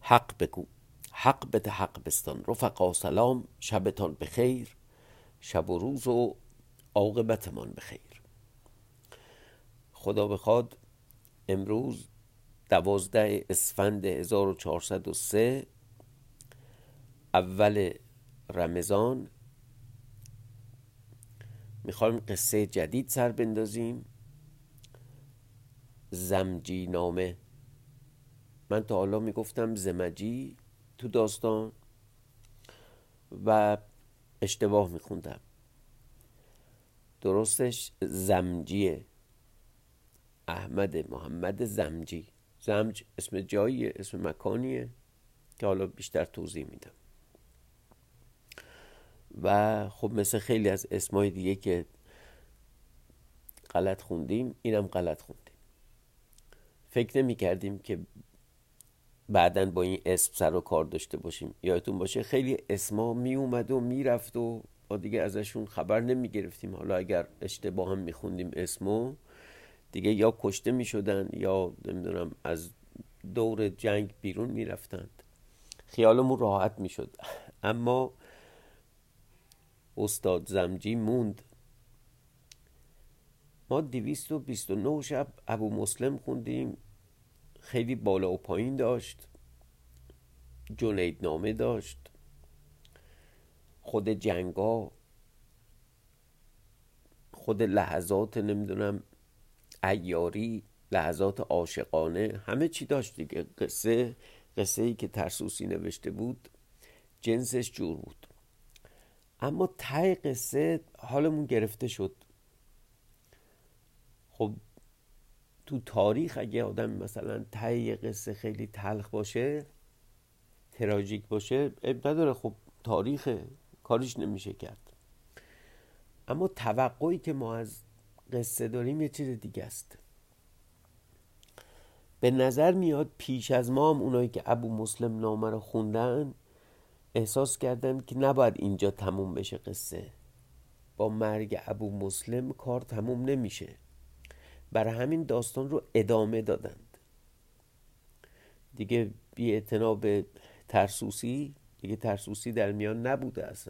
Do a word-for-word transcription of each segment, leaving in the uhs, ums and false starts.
حق بگو، حق بده، حق بستان. رفقا سلام، شبتان بخیر، شب و روز و عاقبتمان بخیر. خدا بخواد امروز دوازده اسفند هزار و چهارصد و سه، اول رمضان، میخوایم قصه جدید سر بندازیم. زمجی نامه. من تا حالا میگفتم زمجی تو داستان و اشتباه میخوندم. درستش زمجیه. احمد محمد زمجی. زمج اسم جاییه، اسم مکانیه که حالا بیشتر توضیح میدم. و خب مثل خیلی از اسمای دیگه که غلط خوندیم، اینم غلط خوندیم. فکر نمی کردیم که بعدن با این اسم سر و کار داشته باشیم. یادتون باشه خیلی اسما می اومد و می رفت و ما دیگه ازشون خبر نمی گرفتیم. حالا اگر اشتباه هم می خوندیم اسمو، دیگه یا کشته می شدن یا نمیدونم از دور جنگ بیرون می رفتند. خیالمون راحت می شد. اما استاد زمجی موند. ما دویست و بیست و نه شب ابو مسلم خوندیم. خیلی بالا و پایین داشت. جنید نامه داشت، خود جنگا، خود لحظات نمیدونم عیاری، لحظات عاشقانه، همه چی داشت دیگه. قصه قصه ای که ترسوسی نوشته بود جنسش جور بود. اما ته قصه حالمون گرفته شد. خب تو تاریخ اگه آدم مثلا ته قصه خیلی تلخ باشه، تراژیک باشه، اب نداره. خب تاریخ، کاریش نمیشه کرد. اما توقعی که ما از قصه داریم یه چیز دیگه است. به نظر میاد پیش از ما هم اونایی که ابو مسلم نامه رو خوندن احساس کردن که نباید اینجا تموم بشه قصه. با مرگ ابو مسلم کار تموم نمیشه. برای همین داستان رو ادامه دادند. دیگه بی اعتنا به ترسوسی، دیگه ترسوسی در میان نبوده اصلا.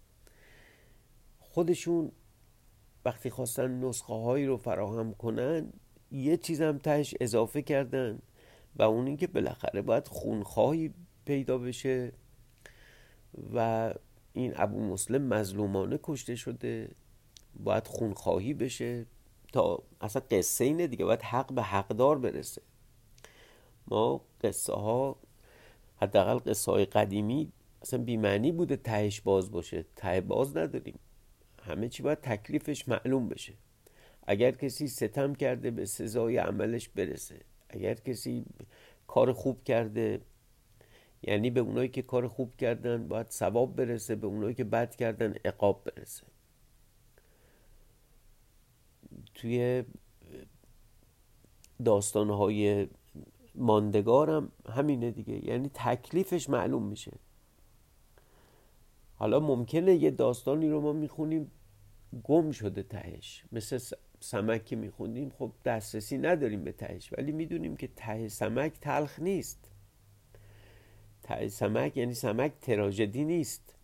خودشون وقتی خواستن نسخه هایی رو فراهم کنن یه چیز هم تهش اضافه کردن و اون این که بالاخره باید خونخواهی پیدا بشه و این ابو مسلم مظلومانه کشته شده، باید خونخواهی بشه تا اصلا قصه اینه دیگه، باید حق به حقدار برسه. ما قصه ها، حداقل قصه های قدیمی، اصلا بی‌معنی بوده تهش باز باشه. ته باز نداریم. همه چی باید تکلیفش معلوم بشه. اگر کسی ستم کرده به سزای عملش برسه. اگر کسی کار خوب کرده، یعنی به اونایی که کار خوب کردن باید ثواب برسه، به اونایی که بد کردن عقاب برسه. توی داستانهای ماندگارم همینه دیگه، یعنی تکلیفش معلوم میشه. حالا ممکنه یه داستانی رو ما میخونیم گم شده تهش، مثل سمک که میخوندیم، خب دسترسی نداریم به تهش، ولی میدونیم که ته سمک تلخ نیست. ته سمک یعنی سمک تراژدی نیست.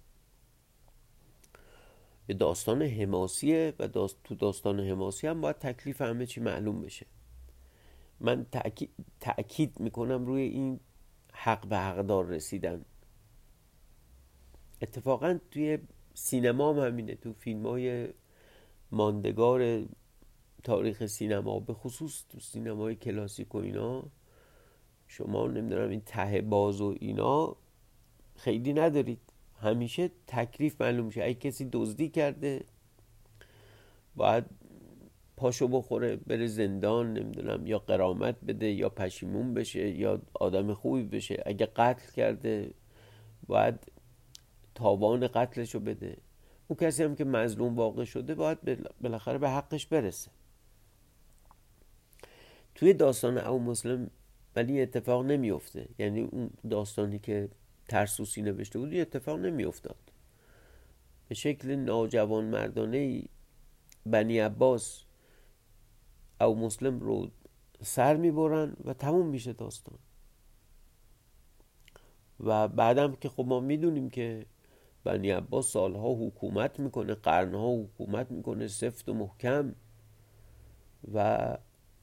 یه داستان حماسیه و داست... تو داستان حماسی هم باید تکلیف همه چی معلوم بشه. من تأکی... تأکید میکنم روی این حق به حقدار رسیدن. اتفاقا توی سینما هم همینه. تو فیلم های ماندگار تاریخ سینما، به خصوص تو سینمای کلاسیک و اینا، شما نمیدونم این ته باز و اینا خیلی ندارید. همیشه تکلیف معلوم میشه. اگه کسی دزدی کرده باید پاشو بخوره بره زندان، نمیدونم یا غرامت بده یا پشیمون بشه یا آدم خوبی بشه. اگه قتل کرده باید تاوان قتلشو بده. اون کسی هم که مظلوم واقع شده باید بالاخره به حقش برسه. توی داستان ابو مسلم ولی اتفاق نمیفته. یعنی اون داستانی که ترسوسی نوشته بود اتفاق نمیافتاد. به شکل ناجوان مردانه بنی عباس ابو مسلم رو سر میبرن و تموم میشه داستان. و بعدم که خب ما میدونیم که بنی عباس سالها حکومت میکنه، قرنها حکومت میکنه سفت و محکم و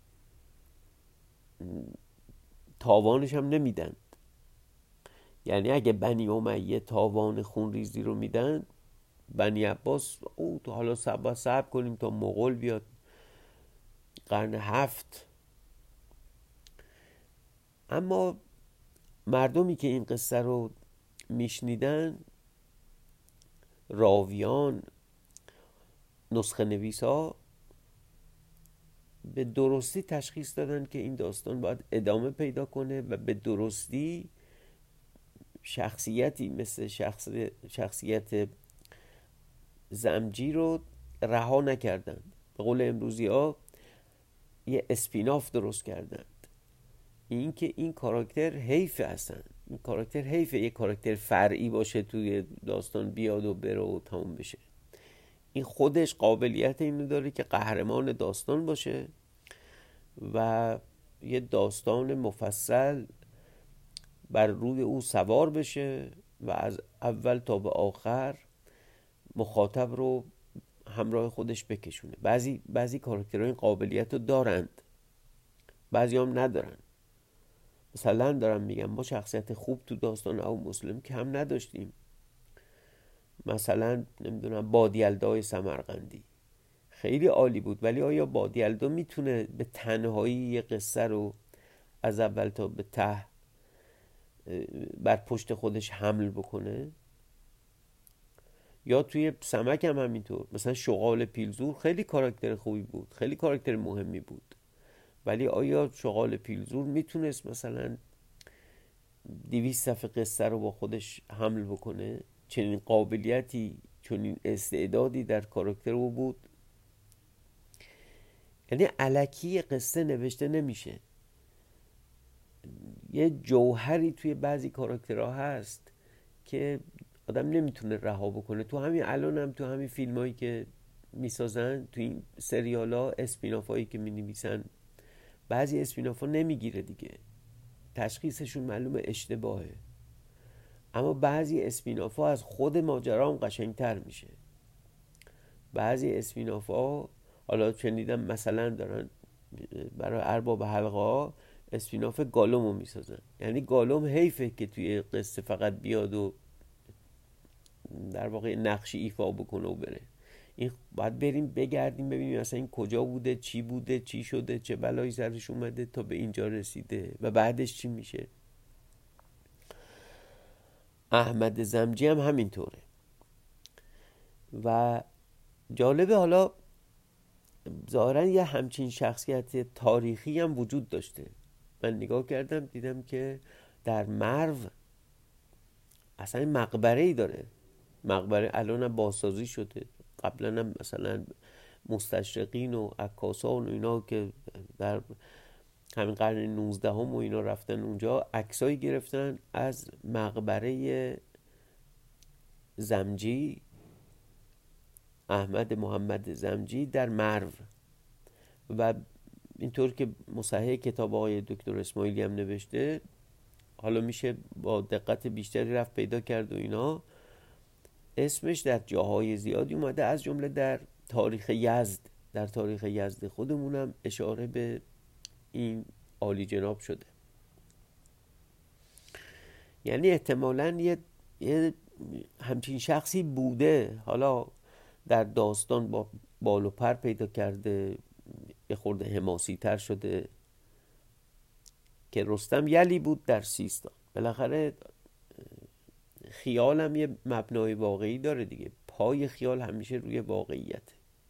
تاوانش هم نمیدن. یعنی اگه بنی امیه تاوان خونریزی رو میدن، بنی عباس او تو حالا صبر صبر کنیم تا مغول بیاد قرن هفت. اما مردمی که این قصه رو میشنیدن، راویان، نسخه نویس ها، به درستی تشخیص دادن که این داستان باید ادامه پیدا کنه و به درستی شخصیتی مثل شخص شخصیت زمجی رو رها نکردن. به قول امروزی ها یه اسپیناف درست کردند. این که این کاراکتر حیفه، هستن این کاراکتر حیفه یه کاراکتر فرعی باشه توی داستان، بیاد و بره و تموم بشه. این خودش قابلیت اینو داره که قهرمان داستان باشه و یه داستان مفصل بر روی او سوار بشه و از اول تا به آخر مخاطب رو همراه خودش بکشونه. بعضی بعضی کاراکترها این قابلیت رو دارند، بعضی هم ندارن. مثلا دارم میگم ما شخصیت خوب تو داستان او مسلم که هم نداشتیم. مثلا نمیدونم بادیلدای سمرقندی خیلی عالی بود، ولی آیا بادیلدا میتونه به تنهایی یه قصه رو از اول تا به ته بر پشت خودش حمل بکنه؟ یا توی سمک هم همینطور. مثلا شغال پیلزور خیلی کاراکتر خوبی بود، خیلی کاراکتر مهمی بود، ولی آیا شغال پیلزور میتونست مثلا دویست صفحه قصه رو با خودش حمل بکنه؟ چنین قابلیتی، چنین استعدادی در کاراکتر او بود؟ یعنی الکی قصه نوشته نمیشه. یه جوهری توی بعضی کاراکترها هست که آدم نمیتونه رها بکنه. تو همین الان هم تو همین فیلم هایی که میسازن، تو این سریال ها، اسپیناف هایی که مینویسن، بعضی اسپیناف ها نمیگیره دیگه، تشخیصشون معلومه اشتباهه. اما بعضی اسپیناف ها از خود ماجرا هم قشنگتر میشه. بعضی اسپیناف ها، حالا شنیدم مثلا دارن برای ارباب حلقه ها اسپیناف گالوم رو میسازن. یعنی گالوم حیفه که توی قصه فقط بیاد و در واقع نقشی ایفا بکنه و بره. این باید بریم بگردیم ببینیم اصلا این کجا بوده، چی بوده، چی شده، چه بلایی سرش اومده تا به اینجا رسیده و بعدش چی میشه. احمد زمجی هم همینطوره. و جالبه، حالا ظاهرا یه همچین شخصیت تاریخی هم وجود داشته. من نگاه کردم دیدم که در مرو اصلا مقبره ای داره. مقبره الان هم بازسازی شده، قبلا هم مثلا مستشرقین و عکاسان و اینا که در همین قرن نوزدهم و اینا رفتن اونجا عکسایی گرفتن از مقبره زمجی، احمد محمد زمجی در مرو. و اینطور که مصحح کتاب آقای دکتر اسماعیلی هم نوشته، حالا میشه با دقت بیشتری رفت پیدا کرد و اینا، اسمش در جاهای زیادی اومده، از جمله در تاریخ یزد. در تاریخ یزد خودمونم اشاره به این عالی جناب شده. یعنی احتمالاً یه, یه همچین شخصی بوده، حالا در داستان با بال و پر پیدا کرده، یه خورده حماسی تر شده. که رستم یلی بود در سیستان. بالاخره خیال هم یه مبنای واقعی داره دیگه. پای خیال همیشه روی واقعیت،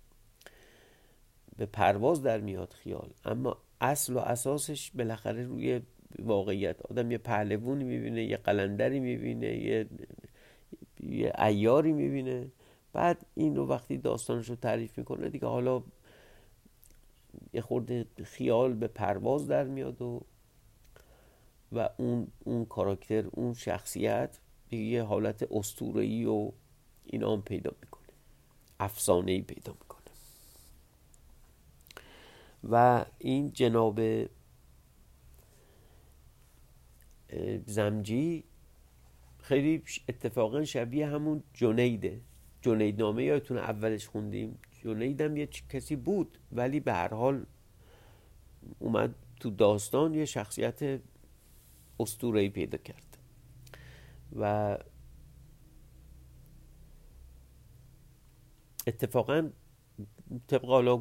به پرواز در میاد خیال، اما اصل و اساسش بالاخره روی واقعیت. آدم یه پهلوونی میبینه، یه قلندری میبینه، یه یه عیاری میبینه، بعد این رو وقتی داستانش رو تعریف میکنه دیگه، حالا یه خورده خیال به پرواز در میاد و و اون اون کاراکتر، اون شخصیت یه حالت اسطوره‌ای و اینا هم پیدا میکنه، افسانه‌ای پیدا میکنه. و این جناب زمجی خیلی اتفاقا شبیه همون جنیده. جنید نامه یادتونه اولش خوندیم، جنید هم یه کسی بود ولی به هر حال اومد تو داستان یه شخصیت اسطوره‌ای پیدا کرد و اتفاقا طبق حالا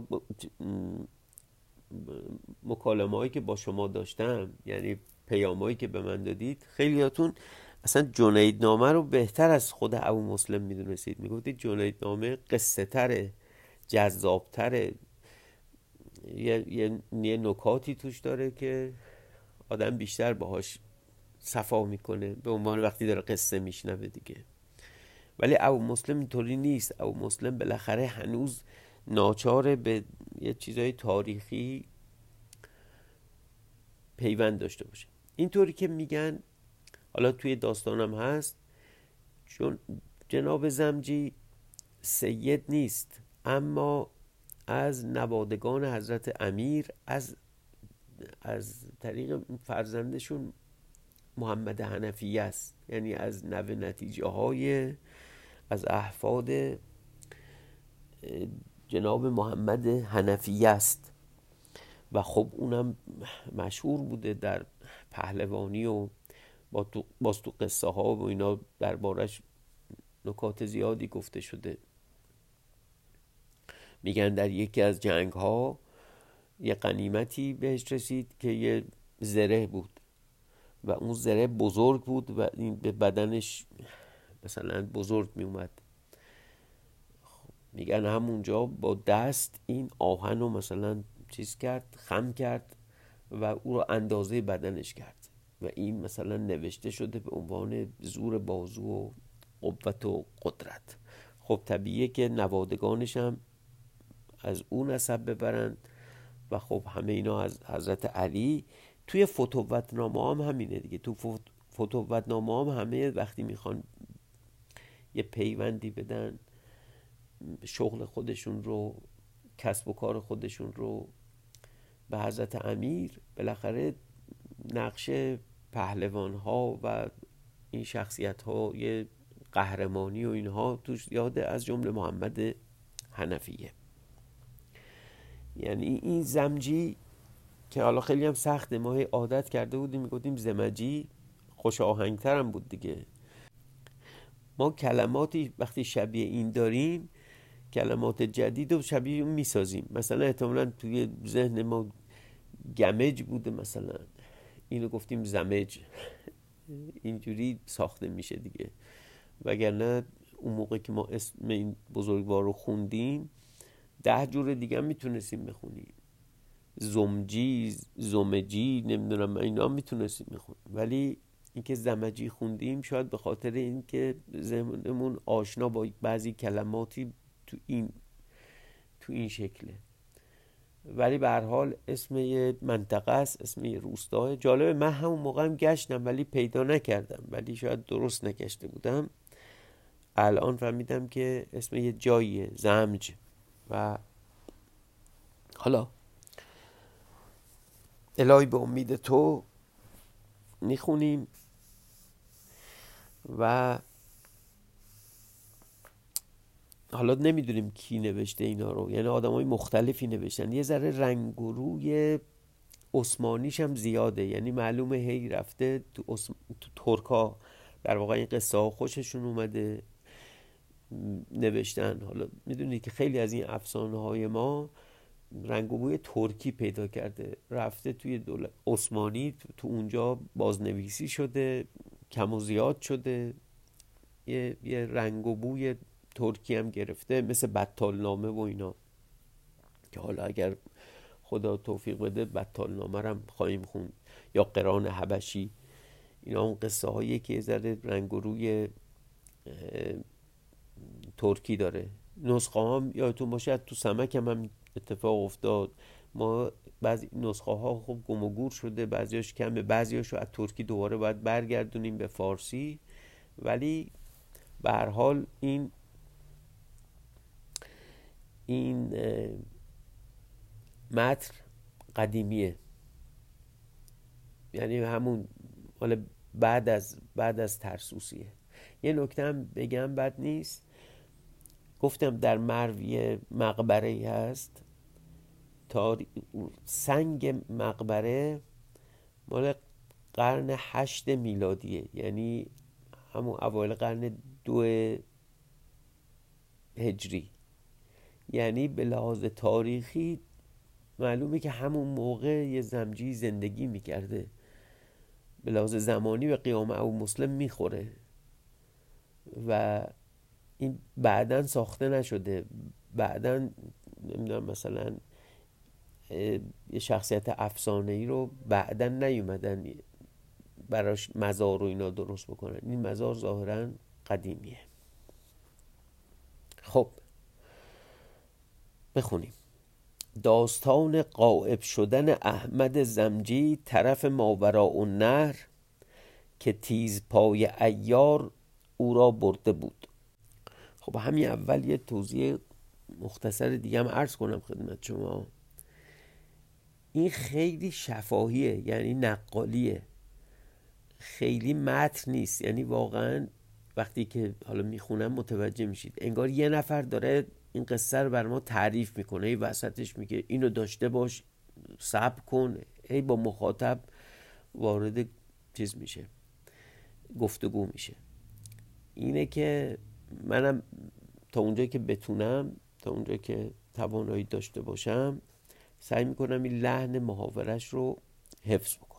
مکالمه هایی که با شما داشتم، یعنی پیام هایی که به من دادید، خیلیاتون اصلا جنید نامه رو بهتر از خود ابو مسلم میدونستید. میگفتید جنید نامه قصه تره، جذاب تره، یه،, یه،, یه نکاتی توش داره که آدم بیشتر باهاش صفا میکنه به عنوان وقتی داره قصه میشنوه دیگه. ولی ابو مسلم اینطوری نیست. ابو مسلم بالاخره هنوز ناچاره به یه چیزای تاریخی پیوند داشته باشه. اینطوری که میگن، حالا توی داستانم هست، چون جناب زمجی سید نیست اما از نوادگان حضرت امیر، از از طریق فرزندشون محمد حنفیه است، یعنی از نوه نتیجه های از احفاد جناب محمد حنفیه است و خب اونم مشهور بوده در پهلوانی و با تو باز تو قصه ها و اینا دربارش نکات زیادی گفته شده. میگن در یکی از جنگ ها یه غنیمتی بهش رسید که یه زره بود و اون زره بزرگ بود و این به بدنش مثلا بزرگ می اومد. میگن همونجا با دست این آهن رو مثلا چیز کرد، خم کرد و او رو اندازه بدنش کرد و این مثلا نوشته شده به عنوان زور بازو و قوت و قدرت. خب طبیعیه که نوادگانش هم از اون نسب ببرند و خب همه اینا از حضرت علی. توی فتوتنامه هم همینه دیگه. تو فتوتنامه هم همه وقتی میخوان یه پیوندی بدن شغل خودشون رو، کسب و کار خودشون رو به حضرت امیر، بالاخره نقش پهلوان ها و این شخصیت ها یه قهرمانی و اینها توش یاده، از جمله محمد حنفیه. یعنی این زمجی که حالا خیلی هم سخته، ما عادت کرده بودیم میگفتیم زمجی، خوش آهنگتر هم بود دیگه. ما کلماتی وقتی شبیه این داریم، کلمات جدید رو شبیه اون میسازیم. مثلا احتمالاً توی ذهن ما گمج بوده، مثلا اینو گفتیم زمج، اینجوری ساخته میشه دیگه. وگرنه اون موقع که ما اسم این بزرگوار رو خوندیم ده جور دیگه هم میتونستیم بخونیم، زمجی، زمجی، نمیدونم اینا میتونستیم بخونیم، ولی اینکه زمجی خوندیم شاید به خاطر اینکه ذهنمون آشنا با بعضی کلماتی تو این تو این شکله. ولی به هر حال اسم یه منطقه است، اسم یه روستاه. جالبه من همون موقع هم گشتم ولی پیدا نکردم، ولی شاید درست نگشته بودم. الان فهمیدم که اسم یه جاییه، زمج. و حالا الهی به امید تو میخونیم و حالا نمیدونیم کی نوشته اینا رو، یعنی آدمای مختلفی نوشتن. یه ذره رنگ و روی عثمانیش هم زیاده، یعنی معلومه هی رفته تو, عثم... تو ترکا در واقع این قصه ها خوششون اومده نوشتن. حالا میدونید که خیلی از این افسانه های ما رنگ و بوی ترکی پیدا کرده، رفته توی دولت عثمانی، تو اونجا بازنویسی شده، کم و زیاد شده، یه, یه رنگ و بوی ترکی هم گرفته، مثل بطال نامه و اینا که حالا اگر خدا توفیق بده بطال نامه هم خواهیم خوند، یا قران حبشی. اینا اون قصه هایی که ذره رنگ و روی ترکی داره. نسخه هم یادتون باشه تو سمک هم, هم اتفاق افتاد. ما بعضی نسخه ها خب گم و گور شده، بعضیاش کمه، بعضیاشو از ترکی دوباره باید برگردونیم به فارسی. ولی به هر حال این این متن قدیمیه، یعنی همون مال بعد از بعد از ترسوسیه. یه نکته هم بگم بد نیست، گفتم در مرویه مقبره هست، تا سنگ مقبره مال قرن هشت میلادیه، یعنی همون اوایل قرن دو هجری، یعنی به لحاظ تاریخی معلومه که همون موقع یه زمجی زندگی میکرده، به لحاظ زمانی به قیام ابو مسلم میخوره و این بعداً ساخته نشده. بعداً نمیدونم مثلا یه شخصیت افسانه‌ای رو بعداً نیومدن براش مزار و اینا درست بکنن. این مزار ظاهراً قدیمیه. خب بخونیم. داستان غائب شدن احمد زمجی طرف ماوراء النهر که تیز پای عیار او را برده بود. خب همین اول یه توضیح مختصر دیگه هم عرض کنم خدمت شما. این خیلی شفاهیه، یعنی نقالیه، خیلی متن نیست. یعنی واقعا وقتی که حالا میخونم متوجه میشید انگار یه نفر داره این قصه رو بر ما تعریف میکنه، ای وسطش میگه اینو داشته باش، صبر کن، ای با مخاطب وارد چیز میشه، گفتگو میشه. اینه که منم تا اونجا که بتونم، تا اونجا که توانایی داشته باشم، سعی میکنم این لحن محاورش رو حفظ بکنم.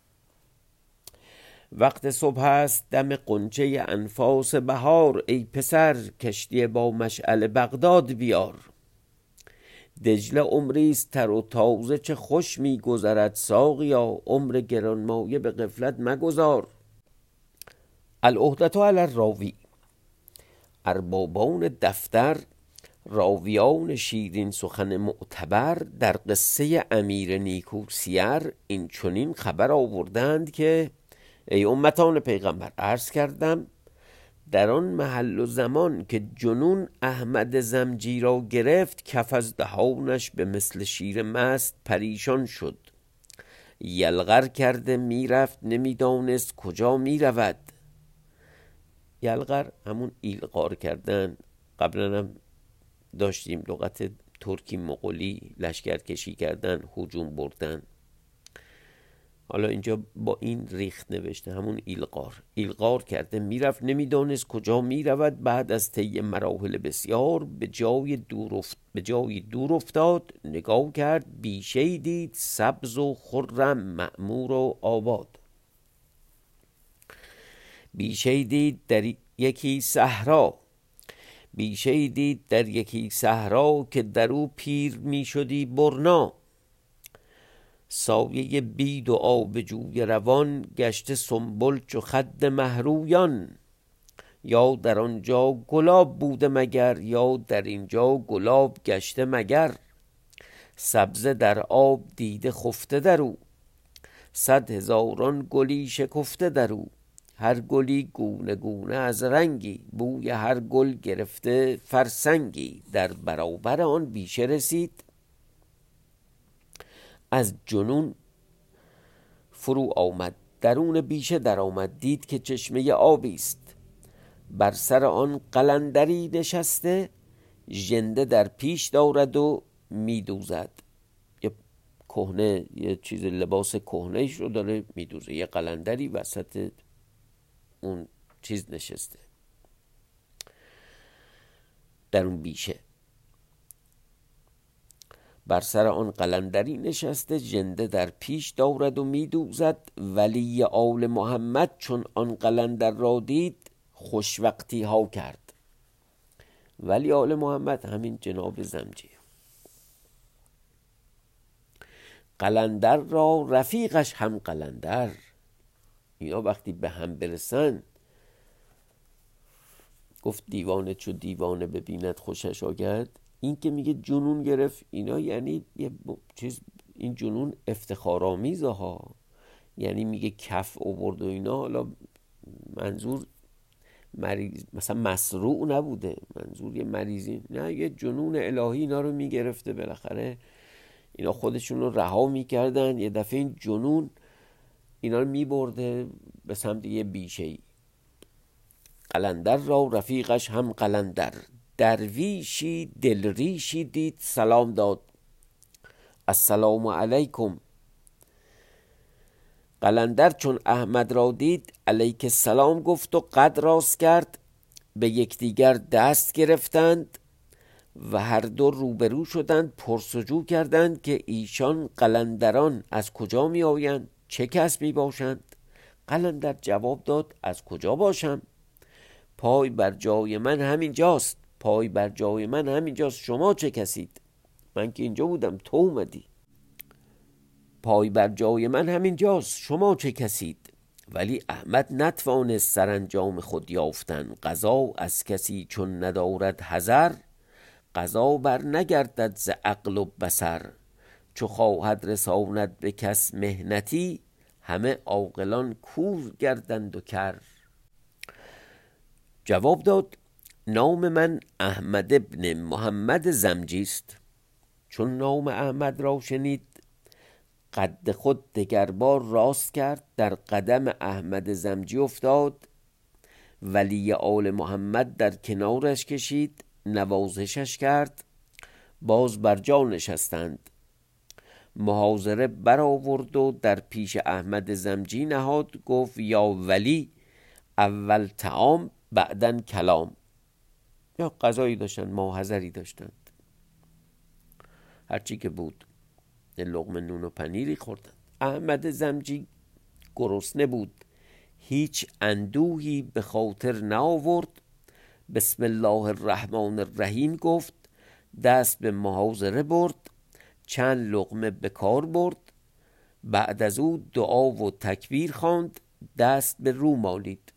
وقت صبح است، دم غنچه انفاس بهار، ای پسر کشتی با مشعل بغداد بیار. دجله عمریست تر و تازه، چه خوش میگذرد ساقیا، عمر گرانمایه به غفلت مگذار. العهدة علی الراوی. اربابان دفتر، راویان شیرین سخن معتبر، در قصه امیر نیکو سیر این چنین خبر آوردند که ای امتان پیغمبر، عرض کردم در آن محل و زمان که جنون احمد زمجی را گرفت، کف از دهانش به مثل شیر مست پریشان شد، یلغر کرده میرفت نمیدانست کجا میرود. یلغر همون ایلغار کردن، قبلا هم داشتیم لغت ترکی مغولی، لشکر کشی کردن، هجوم بردن. حالا اینجا با این ریخت نوشته، همون ایلغار. ایلغار کرده میرفت نمیدانست کجا میرود، بعد از طی مراحل بسیار به جای دور افت... به جای دور افتاد، نگاه کرد بیشه‌ای دید سبز و خرم، معمور و آباد. بیشه‌ای دید در یکی صحرا، بیشه‌ای دید در یکی صحرا که در او پیر می شدی برنا. سایه بید و آب جوی روان، گشته سنبل چو خد مهرویان. یا در آنجا گلاب بوده مگر، یا در اینجا گلاب گشته مگر. سبزه در آب دیده خفته در او، صد هزاران گلی شکفته در او. هر گلی گونه گونه از رنگی، بوی هر گل گرفته فرسنگی. در برابر آن بیشه رسید، از جنون فرو آمد. درون بیشه در آمد، دید که چشمه آبی است. بر سر آن قلندری نشسته، ژنده در پیش دارد و میدوزد. یه کهنه، یه چیز لباس کهنه‌اش رو داره میدوزه. یه قلندری وسط اون چیز نشسته در اون بیشه. بر سر آن قلندری نشسته، ژنده در پیش دارد و میدوزد. ولی آل محمد چون آن قلندر را دید، خوشوقتی ها کرد. ولی آل محمد همین جناب زمجی. قلندر را رفیقش هم قلندر، اینا وقتی به هم برسن، گفت دیوانه چو دیوانه ببیند خوشش آگرد. این که میگه جنون گرفت، اینا یعنی یه چیز، این جنون افتخارآمیزه ها، یعنی میگه کف آورد و اینا. حالا منظور مریض مثلا مسروع نبوده، منظور یه مریضی نه، یه جنون الهی اینا رو میگرفته. بالاخره اینا خودشون رو رها میکردن، یه دفعه این جنون اینا رو میبرده به سمت یه بیشه‌ای. قلندر را رفیقش هم قلندر، درویشی دلریشی دید سلام داد، السلام علیکم. قلندر چون احمد را دید علیک السلام گفت و قد راست کرد. به یکدیگر دست گرفتند و هر دو روبرو شدند. پرسجو کردند که ایشان قلندران از کجا می آیند، چه کس می باشند؟ قلندر جواب داد از کجا باشم؟ پای بر جای من همین جاست، پای بر جای من همین جاست. شما چه کسید؟ من که اینجا بودم، تو اومدی. پای بر جای من همین جاست، شما چه کسید؟ ولی احمد نتوانست سرانجام خود یافتن. قضا از کسی چون ندارد حذر، قضا بر نگردد ز عقل و بصر. چو خواهد رساند به کس محنتی، همه عاقلان کور گردند و کر. جواب داد نام من احمد ابن محمد زمجی است. چون نام احمد را شنید قد خود دگربار راست کرد. در قدم احمد زمجی افتاد، ولی آل محمد در کنارش کشید، نوازشش کرد. باز بر جا نشستند. محاضره برآورد و در پیش احمد زمجی نهاد. گفت یا ولی اول طعام بعدن کلام. یا غذایی داشتن، ماحضری داشتند، هرچی که بود. لقمه نون و پنیری خوردند. احمد زمجی گرسنه بود، هیچ اندوهی به خاطر نآورد. بسم الله الرحمن الرحیم گفت، دست به محاضره برد، چند لقمه به کار برد. بعد از او دعا و تکبیر خواند، دست به رو مالید.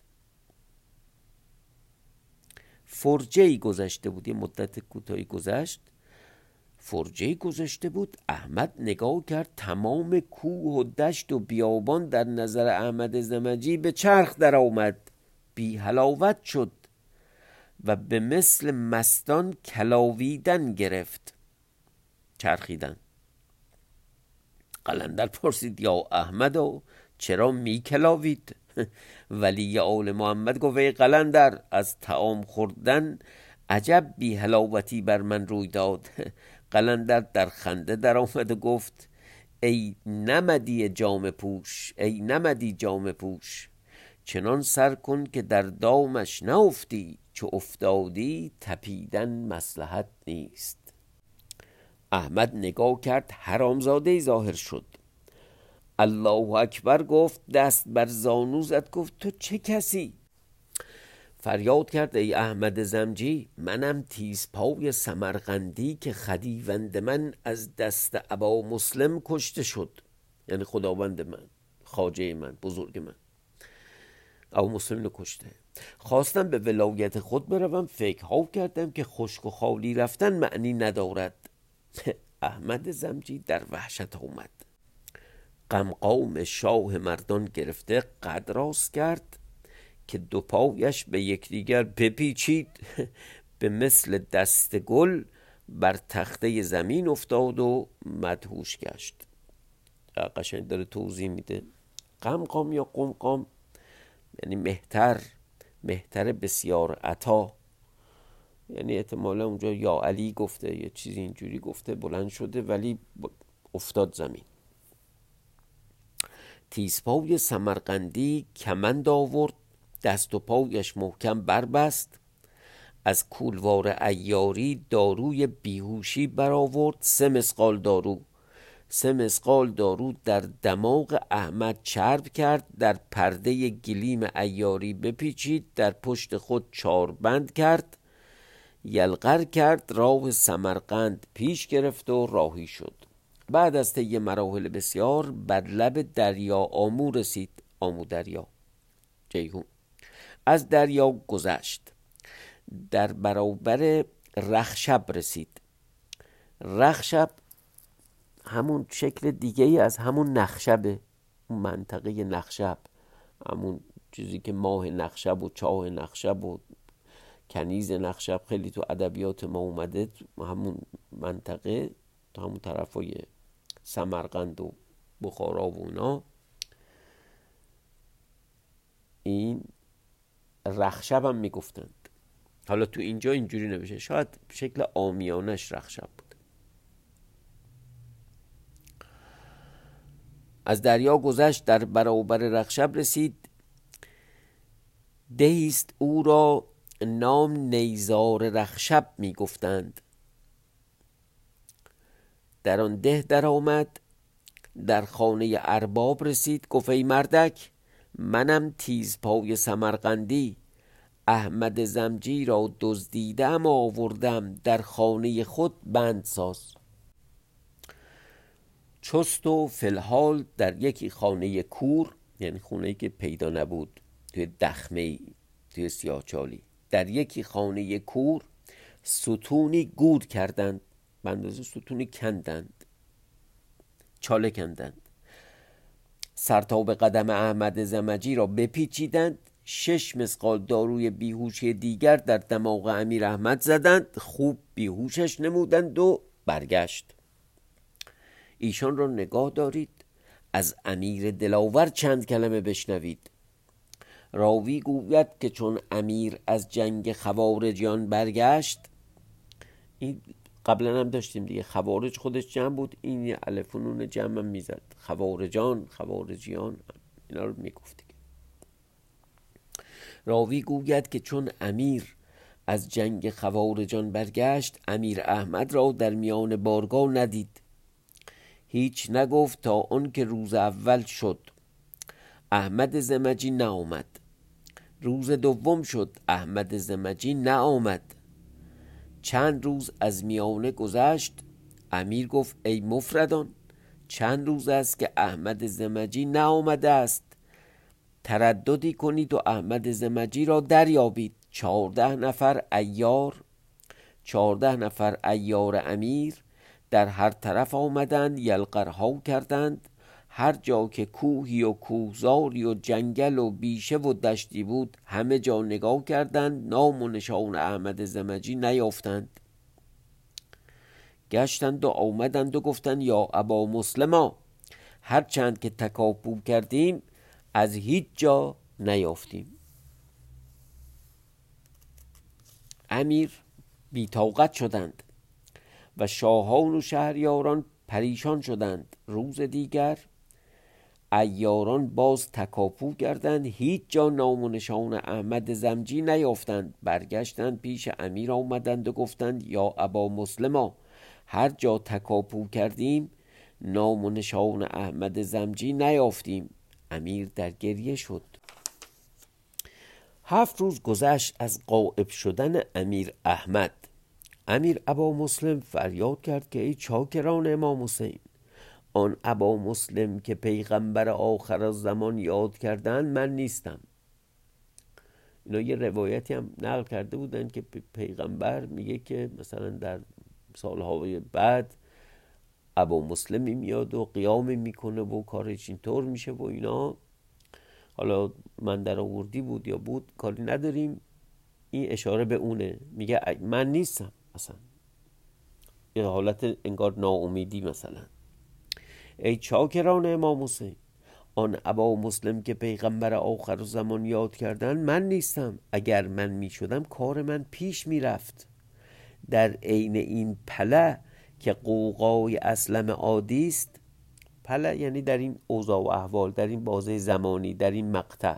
فرجه‌ای گذشته بود، یه مدت کوتاهی گذشت. فرجه‌ای گذشته بود. احمد نگاه کرد، تمام کوه و دشت و بیابان در نظر احمد زمجی به چرخ در آمد، بی حلاوت شد و به مثل مستان کلاویدن گرفت، چرخیدن. قلندر پرسید یا احمد چرا می کلاوید؟ ولی آل محمد گفت ای قلندر، از طعام خوردن عجب بی حلاوتی بر من روی داد. قلندر در خنده در آمد و گفت ای نمدی جام پوش، ای نمدی جام پوش، چنان سر کن که در دامش نافتی، چو افتادی تپیدن مصلحت نیست. احمد نگاه کرد، حرامزاده ظاهر شد. الله اکبر گفت، دست بر زانو زد، گفت تو چه کسی؟ فریاد کرد ای احمد زمجی، منم تیزپای سمرقندی که خدیوند من از دست ابا مسلم کشته شد. یعنی خداوند من، خواجه من، بزرگ من، ابا مسلم رو کشته. خواستم به ولایت خود بروم، فکرها کردم که خشک و خالی رفتن معنی ندارد. احمد زمجی در وحشت آمد. قمقام شاه مردان گرفته قد راست کرد که دو پایش به یکدیگر بپیچید. به مثل دست گل بر تخته زمین افتاد و مدهوش گشت. قشنگ داره توضیح میده. قمقام یا قمقام یعنی مهتر، مهتر بسیار عطا. یعنی احتمالا اونجا یا علی گفته یه چیزی اینجوری گفته، بلند شده ولی افتاد زمین. تیزپای سمرقندی کمند آورد، دست و پایش محکم بربست. از کولوار عیاری داروی بیهوشی برآورد، سه مسقال دارو. سه مسقال دارو در دماغ احمد چرب کرد، در پرده گلیم عیاری بپیچید، در پشت خود چار بند کرد، یلغر کرد، راه سمرقند پیش گرفت و راهی شد. بعد از طی مراحل بسیار بر لب دریا آمو رسید. آمو دریا، جیهون. از دریا گذشت، در برابر رخشب رسید. رخشب همون شکل دیگه ای از همون نخشبه، اون منطقه نخشب، همون چیزی که ماه نخشب و چاه نخشب و کنیز نخشب خیلی تو ادبیات ما اومده، همون منطقه، تو همون طرفای سمرقند و بخارا و اونا. این رخشب هم میگفتند. حالا تو اینجا اینجوری نمیشه، شاید شکل عامیانش رخشب بود. از دریا گذشت، در برابر رخشب رسید. دهیست او را نام نیزار رخشب میگفتند. در آن ده در آمد، در خانه ارباب رسید. گفت ای مردک، منم تیزپای سمرقندی، احمد زمجی را دزدیدم آوردم، در خانه خود بند ساز. چست و فلحال در یکی خانه کور، یعنی خونه‌ای که پیدا نبود توی دخمه، توی سیاهچالی، در یکی خانه کور ستونی گود کردند، به اندازه ستونی کندند، چاله کندند. سرتاب قدم احمد زمجی را بپیچیدند. شش مسقال داروی بیهوشی دیگر در دماغ امیر احمد زدند. خوب بیهوشش نمودند و برگشت. ایشان را نگاه دارید، از امیر دلاور چند کلمه بشنوید. راوی گوید که چون امیر از جنگ خوارجیان برگشت، این قبلا هم داشتیم دیگه، خوارج خودش جمع بود، این الف و نون جمع هم میزد، خوارجان، خوارجیان، اینا رو میگفت. راوی گوید که چون امیر از جنگ خوارجان برگشت، امیر احمد را در میان بارگاه ندید، هیچ نگفت تا آن که روز اول شد. احمد زمجی نآمد. روز دوم شد، احمد زمجی نآمد. چند روز از میانه گذشت. امیر گفت ای مفردان، چند روز است که احمد زمجی نآمده است. ترددی کنید و احمد زمجی را دریابید. چهارده نفر عیار، چهارده نفر عیار امیر در هر طرف آمدند، یلغرها کردند. هر جا که کوهی و کوهزاری و جنگل و بیشه و دشتی بود، همه جا نگاه کردند، نام و نشان احمد زمجی نیافتند. گشتند و آمدند و گفتند یا ابا مسلما، هر چند که تکاپو کردیم از هیچ جا نیافتیم. امیر بی‌طاقت شدند و شاهان و شهریاران پریشان شدند. روز دیگر عیاران باز تکاپو کردند، هیچ جا نام و نشان احمد زمجی نیافتند. برگشتند پیش امیر آمدند و گفتند یا ابا مسلما، هر جا تکاپو کردیم نام و نشان احمد زمجی نیافتیم. امیر در گریه شد. هفت روز گذشت از غایب شدن امیر احمد. امیر ابا مسلم فریاد کرد که ای چاکران امام حسین، آن ابا مسلم که پیغمبر آخر الزمان یاد کردن من نیستم. اینا یه روایتی هم نقل کرده بودن که پیغمبر میگه که مثلا در سالهای بعد ابا مسلمی میاد و قیامی میکنه و کارش اینطور میشه و اینا. حالا من در آوردی بود یا بود کاری نداریم، این اشاره به اونه، میگه من نیستم مثلا، یه حالت انگار ناامیدی مثلا. ای چاکران امام حسین، آن ابا مسلم که پیغمبر آخر زمان یاد کردن من نیستم. اگر من میشدم کار من پیش میرفت. در عین این پله که قوقای اسلم عادی است، پله یعنی در این اوضاع و احوال، در این بازه زمانی، در این مقطع،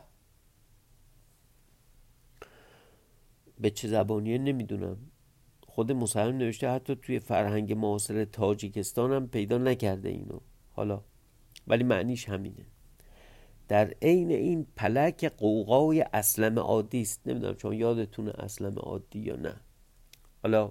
به چه زبانیه نمیدونم، خود مسلم نوشته حتی توی فرهنگ معاصر تاجیکستان هم پیدا نکرده اینو، حالا ولی معنیش همینه. در عین این پله که قوقای اسلم عادی است. نمیدونم چون یادتونه اسلم عادی یا نه، حالا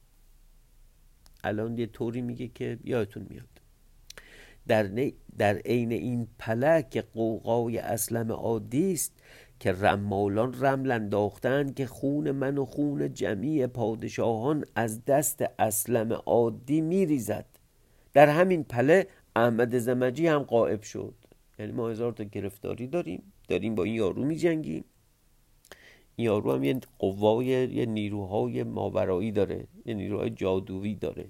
الان یه طوری میگه که یادتون میاد. در در عین این پله که قوقای اسلم عادی است، که رمالان رمل انداختند که خون من و خون جمیع پادشاهان از دست اسلم عادی میریزد. در همین پله احمد زمجی هم غائب شد. یعنی ما هزار تا گرفتاری داریم داریم با این یارو می جنگیم. این یارو هم یه قوای، یه نیروهای ماورایی داره، یه نیروهای جادویی داره.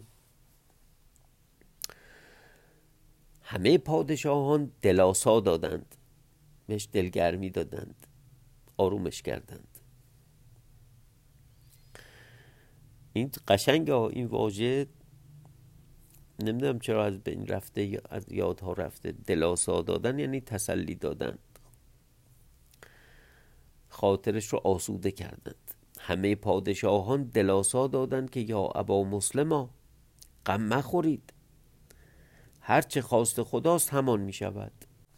همه پادشاهان دلاسا دادند، بهش دلگرمی دادند. آرومش کردند. این قشنگه، این واژه نمیدونم چرا از بین رفته، از یادها رفته. دلاسا دادن یعنی تسلی دادن، خاطرش رو آسوده کردند. همه پادشاهان دلاسا دادند که یا ابا مسلما غم مخورید، هرچه خواست خداست همان می شود.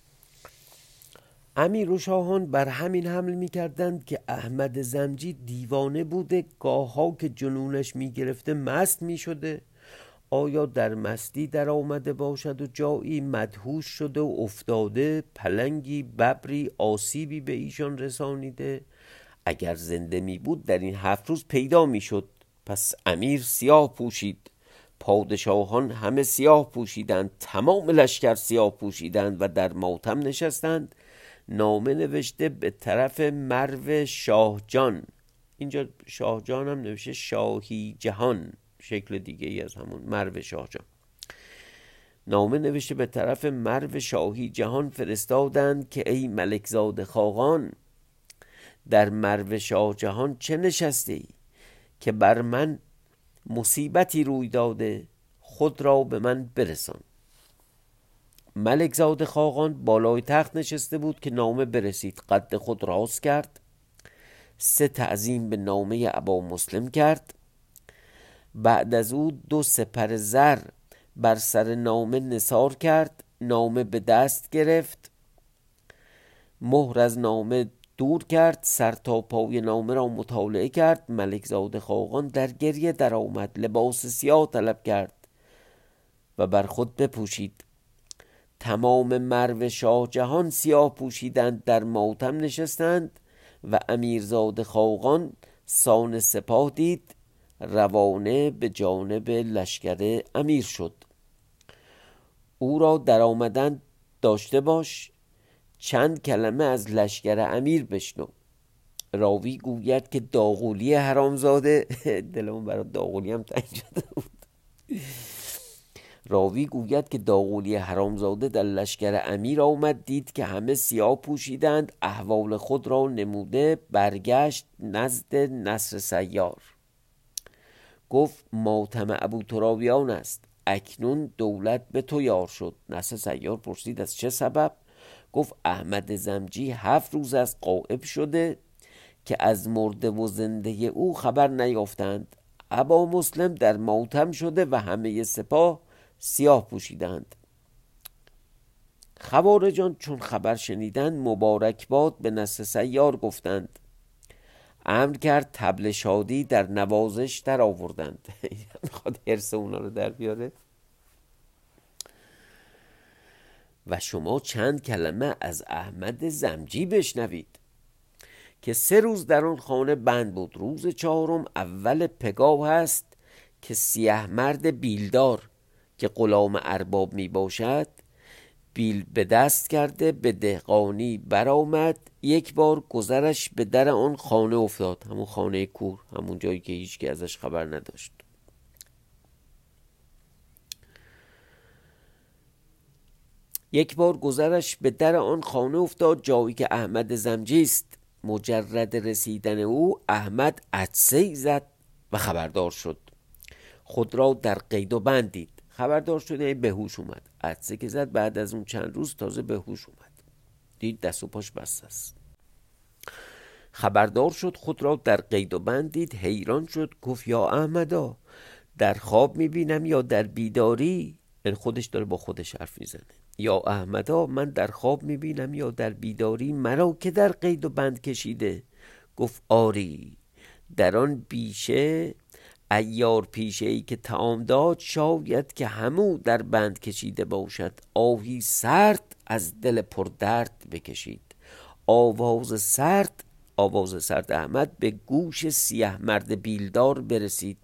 امیر و شاهان بر همین حمل می کردند که احمد زمجی دیوانه بوده، گاهها که جنونش می گرفته مست می شده، آیا در مستی در آمده باشد و جایی مدهوش شده و افتاده، پلنگی ببری آسیبی به ایشان رسانیده. اگر زنده می بود در این هفت روز پیدا می شد. پس امیر سیاه پوشید، پادشاهان همه سیاه پوشیدند، تمام لشکر سیاه پوشیدند و در ماتم نشستند. نامه نوشته به طرف مرو شاه جان، اینجا شاه جان هم نوشته شاهی جهان، شکل دیگه ای از همون مرو شاه جان. نامه نوشته به طرف مرو شاهی جهان فرستادند که ای ملک زاده خاقان، در مرو شاه جهان چه نشسته ای که بر من مصیبتی روی داده، خود را به من برسان. ملک زاده خاقان بالای تخت نشسته بود که نامه برسید، قد خود راست کرد، سه تعظیم به نامه ابا مسلم کرد. بعد از او دو سپر زر بر سر نامه نثار کرد، نامه به دست گرفت، مهر از نامه دور کرد، سر تا پای نامه را مطالعه کرد. ملک زاده خاقان در گریه در آمد، لباس سیاه طلب کرد و بر خود بپوشید. تمام مرو شاه جهان سیاه پوشیدند، در ماتم نشستند و امیرزاده خاقان سان سپاه دید، روانه به جانب لشکر امیر شد. او را در آمدن داشته باش، چند کلمه از لشکر امیر بشنو. راوی گوید که داغولی حرامزاده دلمون برای داغولی هم تنگ شده بود. راوی گوید که داغولی حرامزاده در لشکر امیر آمد، دید که همه سیاه پوشیدند، احوال خود را نموده برگشت نزد نصر سیار. گفت ماتم ابو ترابیان است، اکنون دولت به تو یار شد. نصر سیار پرسید از چه سبب؟ گفت احمد زمجی هفت روز از غایب شده که از مرده و زنده او خبر نیافتند. ابا مسلم در ماتم شده و همه سپاه سیاه پوشیدند. خوارجان چون خبر شنیدند مبارک باد به نصر سیار گفتند، امر کرد طبل شادی در نوازش در آوردند. میخواد حرص اونا رو در بیاره. و شما چند کلمه از احمد زمجی بشنوید که سه روز در آن خانه بند بود. روز چهارم اول پگاه هست که سیاه مرد بیلدار که غلام ارباب می باشد بیل به دست کرده به دهقانی برآمد. یک بار گذرش به در آن خانه افتاد، همون خانه کور، همون جایی که هیچ که ازش خبر نداشت. یک بار گذرش به در آن خانه افتاد، جایی که احمد زمجی است. مجرد رسیدن او احمد عطسه زد و خبردار شد. خود را در قید و بند دید. خبردار شد یعنی به هوش اومد. عطسه که زد بعد از اون چند روز تازه به هوش اومد، دید دست و پاش بسته است. خبردار شد، خود را در قید و بند دید، حیران شد. گفت یا احمدا، در خواب میبینم یا در بیداری؟ این خودش داره با خودش حرف میزنه. یا احمدا، من در خواب میبینم یا در بیداری؟ مرا که در قید و بند کشیده؟ گفت آری، در آن بیشه عیار پیشه ای که طعام داد، شاید که همو در بند کشیده باشد. آهی سرد از دل پر درد بکشید. آواز سرد آواز سرد احمد به گوش سیاه مرد بیلدار برسید.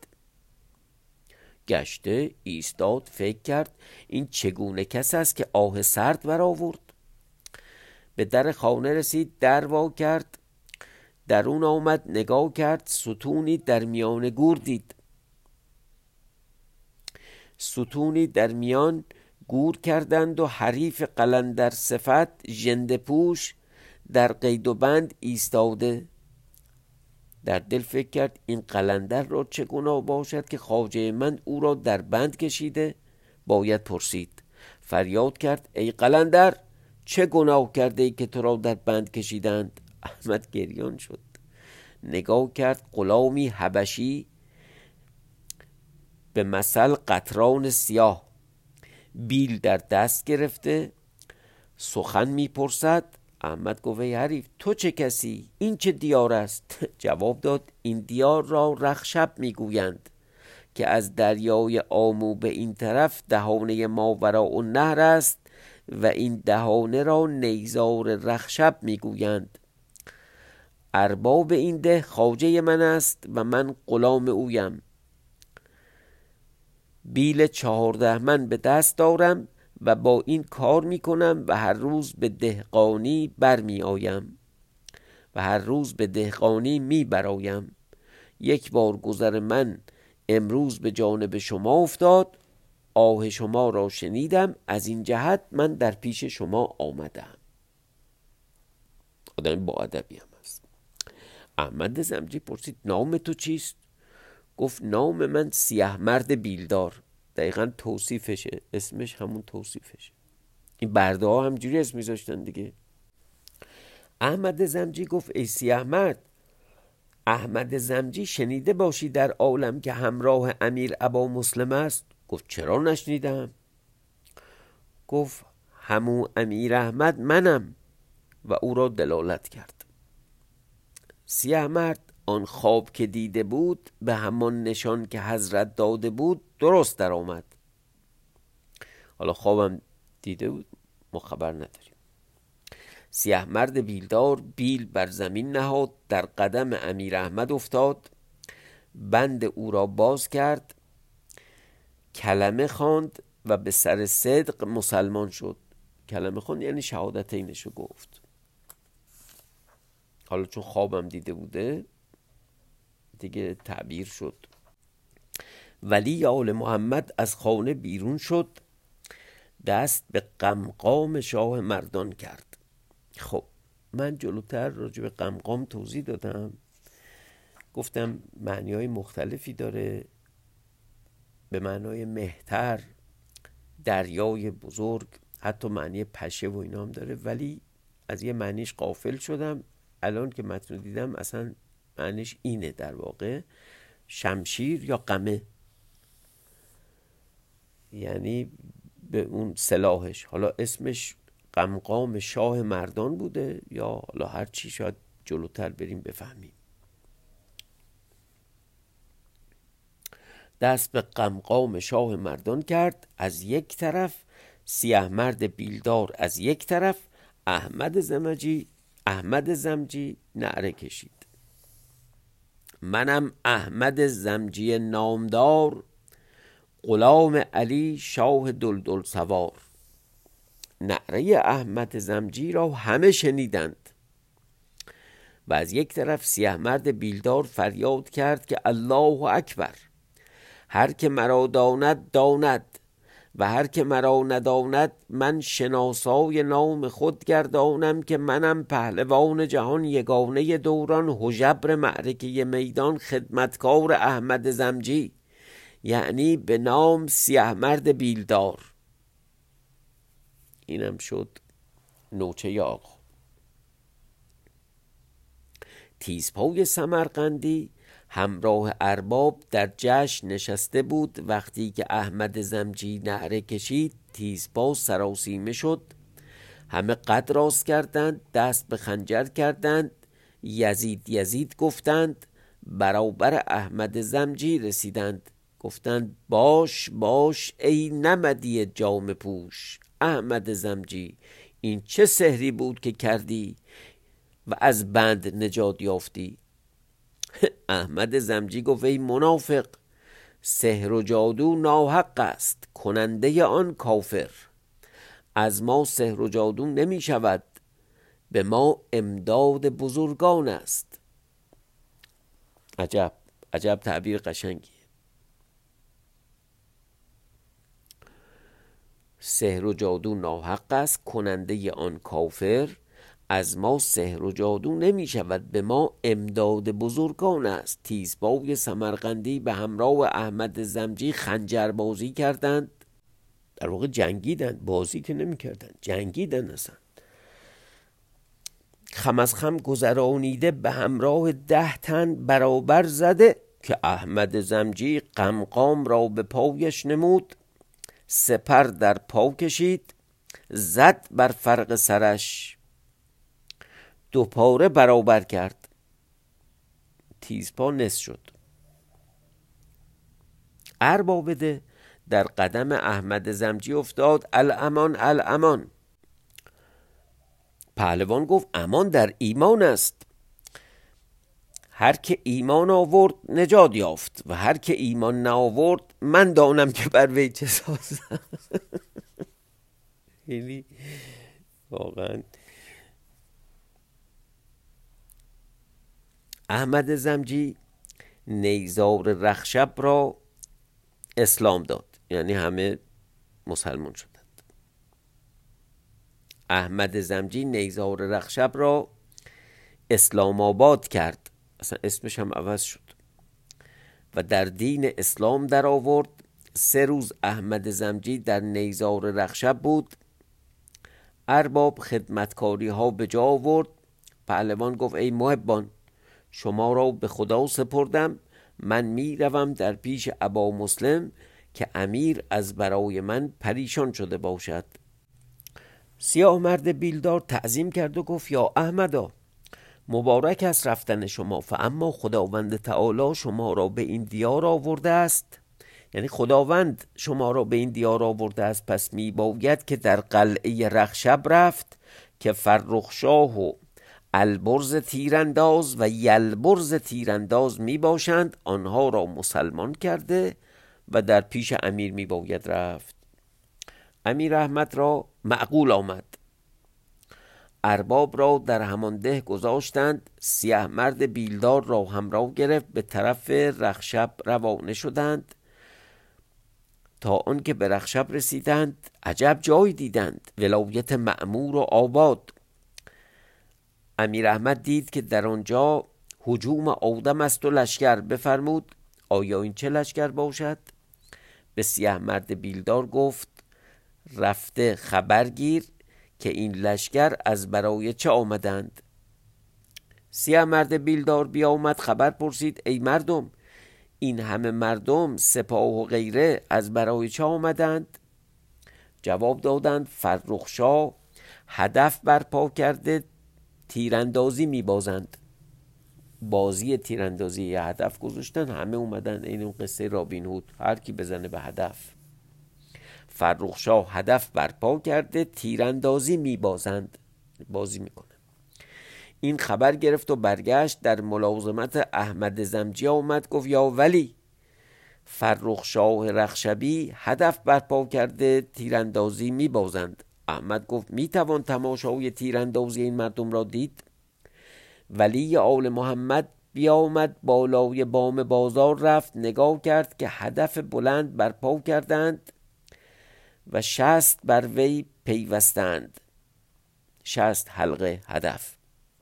گشته ایستاد، فکر کرد این چگونه کس است که آه سرد برآورد. به در خانه رسید، در وا کرد، درون آمد، نگاه کرد، ستونی در میان گور دید. ستونی در میان گور کردند و حریف قلندر صفت ژنده پوش در قید و بند ایستاده. در دل فکر کرد این قلندر را چه گناه باشد که خواجه من او را در بند کشیده؟ باید پرسید. فریاد کرد ای قلندر، چه گناه کرده ای که تو را در بند کشیدند؟ احمد گریان شد. نگاه کرد غلامی حبشی به مثل قطران سیاه، بیل در دست گرفته سخن میپرسد. احمد گفت ای حریف، تو چه کسی؟ این چه دیار است؟ جواب داد این دیار را رخشب میگویند که از دریای آمو به این طرف دهانه ماوراء النهر است و این دهانه را نیزار رخشب میگویند. ارباب این ده خواجه من است و من غلام اویم. بیل چهارده من به دست دارم و با این کار میکنم و هر روز به دهقانی بر می آیم و هر روز به دهقانی می برایم. یک بار گذر من امروز به جانب شما افتاد، آه شما را شنیدم، از این جهت من در پیش شما آمدم. آدم با ادبی هم است. احمد زمجی پرسید نام تو چیست؟ گفت نام من سیه مرد بیلدار. دقیقا توصیفشه، اسمش همون توصیفشه. این برده ها همجوری اسم میذاشتن دیگه. احمد زمجی گفت ای سیه مرد، احمد زمجی شنیده باشی در عالم که همراه امیر ابا مسلم است؟ گفت چرا نشنیدم؟ گفت همون امیر احمد منم و او را دلالت کرد. سیه مرد آن خواب که دیده بود به همان نشان که حضرت داده بود درست در آمد. حالا خوابم دیده بود ما خبر نداریم. سیه مرد بیلدار بیل بر زمین نهاد، در قدم امیر احمد افتاد، بند او را باز کرد، کلمه خواند و به سر صدق مسلمان شد. کلمه خواند یعنی شهادتینشو گفت. حالا چون خوابم دیده بوده دیگه تعبیر شد. ولی آل محمد از خانه بیرون شد، دست به قمقام شاه مردان کرد. خب من جلوتر راجع به قمقام توضیح دادم، گفتم معنی‌های مختلفی داره. به معنای مهتر، دریای بزرگ، حتی معنی پشه و اینا هم داره، ولی از یه معنیش غافل شدم. الان که متن دیدم اصلا معنیش اینه، در واقع شمشیر یا قمه، یعنی به اون سلاحش. حالا اسمش قمقام شاه مردان بوده یا حالا هر چی، شاید جلوتر بریم بفهمیم. دست به قمقام شاه مردان کرد، از یک طرف سیه مرد بیلدار، از یک طرف احمد زمجی احمد زمجی نعره کشید. منم احمد زمجی نامدار، غلام علی شاه دلدل سوار. نعره احمد زمجی را همه شنیدند و از یک طرف سیه مرد بیلدار فریاد کرد که الله اکبر، هر که مرا داند داند و هر که مرا نداند من شناسای نام خود گردانم که منم پهلوان جهان یگانه دوران هژبر معرکه میدان خدمتکار احمد زمجی، یعنی به نام سیه مرد بیلدار. اینم شد نوچه آقا. تیزپای سمرقندی همراه ارباب در جشن نشسته بود. وقتی که احمد زمجی نعره کشید تیزپا سراسیمه شد، همه قد راست کردند، دست به خنجر کردند، یزید یزید گفتند، برابر احمد زمجی رسیدند، گفتند باش باش ای نمدی جام پوش، احمد زمجی این چه سحری بود که کردی و از بند نجات یافتی؟ احمد زمجی گفت ای منافق، سحر و جادو ناحق است، کننده آن کافر. از ما سحر و جادو نمی شود، به ما امداد بزرگان است. عجب عجب تعبیر قشنگی. سحر و جادو ناحق است، کننده آن کافر. از ما سحر و جادو نمی شود، به ما امداد بزرگان است. تیزپای سمرقندی به همراه احمد زمجی خنجر بازی کردند، در واقع جنگیدند، بازی که نمی کردند، جنگیدند اصلا. خم از خم گذرانیده به همراه ده تن برابر زده، که احمد زمجی قمقام را به پایش نمود. سپر در پا کشید، زد بر فرق سرش، دو پاره برابر کرد. تیزپا نصف شد. اربابده در قدم احمد زمجی افتاد. الامان الامان. پهلوان گفت امان در ایمان است. هر که ایمان آورد نجات یافت و هر که ایمان نآورد من دانم که بر وی چه سازم. یعنی واقعا احمد زمجی نیزار رخشب را اسلام داد، یعنی همه مسلمان شدند. احمد زمجی نیزار رخشب را اسلام آباد کرد، اصلا اسمش هم عوض شد و در دین اسلام در آورد. سه روز احمد زمجی در نیزار رخشب بود. ارباب خدمتکاری ها به جا آورد. پهلوان گفت ای محبان، شما را به خدا سپردم، من می روم در پیش ابا مسلم که امیر از برای من پریشان شده باشد. سیاه مرد بیلدار تعظیم کرد و گفت یا احمدا، مبارک است رفتن شما، فاما خداوند تعالی شما را به این دیار آورده است، یعنی خداوند شما را به این دیار آورده است، پس می باید که در قلعه رخشب رفت که فرخشاه و البرز تیرانداز و یلبرز تیرانداز می باشند، آنها را مسلمان کرده و در پیش امیر می باید رفت. امیر احمد را معقول آمد. ارباب را در همان ده گذاشتند. سیاه مرد بیلدار را همراه گرفت، به طرف رخشب روانه شدند. تا آن که به رخشب رسیدند عجب جای دیدند، ولایت معمور و آباد. امیر احمد دید که در آنجا هجوم آدم است و لشکر. بفرمود آیا این چه لشکر باشد؟ به سیاه مرد بیلدار گفت رفته خبر گیر که این لشکر از برای چه آمدند. سیاه مرد بیلدار بیامد، خبر پرسید ای مردم، این همه مردم سپاه و غیره از برای چه آمدند؟ جواب دادند فرخشاه هدف برپا کرده تیراندازی می بازند. بازی تیراندازی یه هدف گذاشتن، همه اومدن. این اون قصه رابین هود، هر کی بزنه به هدف. فرخشاه هدف برپا کرده تیراندازی می بازند، بازی میکنه. این خبر گرفت و برگشت، در ملازمت احمد زمجی آمد. گفت یا ولی، فرخشاه رخشبی هدف برپا کرده تیراندازی می بازند. احمد گفت می توان تماشای تیراندازی این مردم را دید؟ ولی آل محمد بیامد، بالای بام بازار رفت، نگاه کرد که هدف بلند برپا کردند و شست بر وی پیوستند، شست حلقه هدف.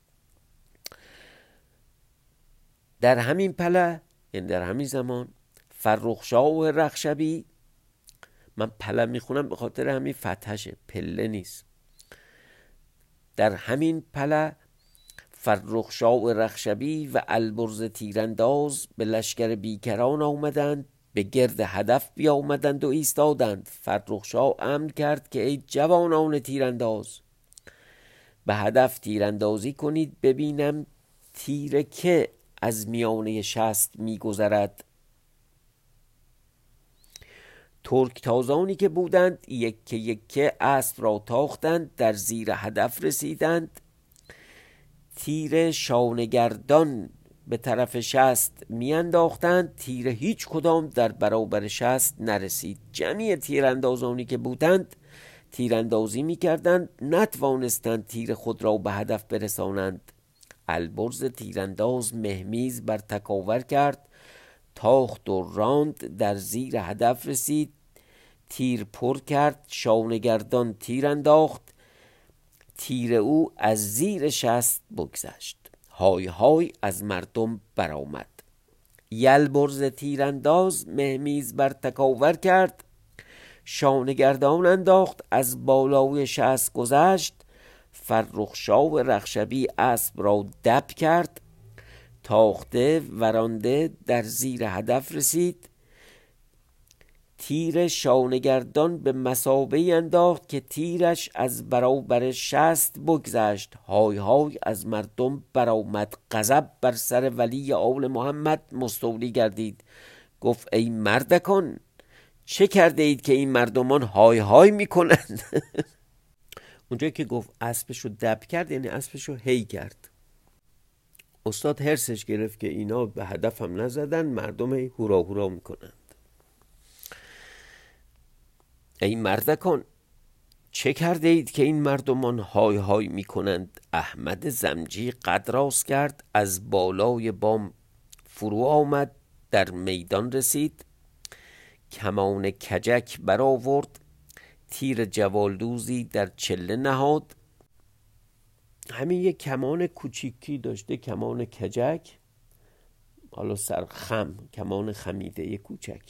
در همین پله، یعنی در همین زمان، فرخشاه رخشبی، من پله میخونم به خاطر همین فتحشه، پله نیست. در همین پله فرخشاه رخشبی و البرز تیرانداز به لشکر بیکران آمدند، به گرد هدف بیا آمدند و ایستادند. فرخشاه امر کرد که ای جوانان تیرانداز، به هدف تیراندازی کنید، ببینم تیر که از میانه شست میگذرد. ترک تازانی که بودند یک یک اسب را تاختند، در زیر هدف رسیدند. تیر شانگردان به طرف شست میانداختند، تیر هیچ کدام در برابر شست نرسید. جمعی تیراندازانی که بودند تیراندازی میکردند، نتوانستند تیر خود را به هدف برسانند. البرز تیرانداز مهمیز بر تکاور کرد، تاخت و راند، در زیر هدف رسید، تیر پر کرد. شانگردان تیر انداخت، تیر او از زیر شست بگذشت. های های از مردم برآمد. یل برز تیرانداز مهمیز بر تکاور کرد. شانه گردان انداخت از بالای شست گذشت. فرخشاه رخشبی اسب را دب کرد. تاخته ورانده در زیر هدف رسید. تیر شانگردان به مثابه انداخت که تیرش از برابر شست بگذشت. های های از مردم برآمد. غضب بر سر ولی آل محمد مستولی گردید. گفت ای مردکان، چه کرده اید که این مردمان های های میکنند؟ اونجایی که گفت اسبش رو دب کرد یعنی اسبش رو هی کرد. استاد هرسش گرفت که اینا به هدف هم نزدن، مردم هی هورا هورا میکنند. ای مردکان، چه کرده اید که این مردمان های های میکنند؟ احمد زمجی قد راست کرد، از بالای بام فرو آمد، در میدان رسید. کمان کجک برآورد، تیر جوالدوزی در چله نهاد. همین یک کمان کوچیکی داشته، کمان کجک، حالا سر خم، کمان خمیده کوچک.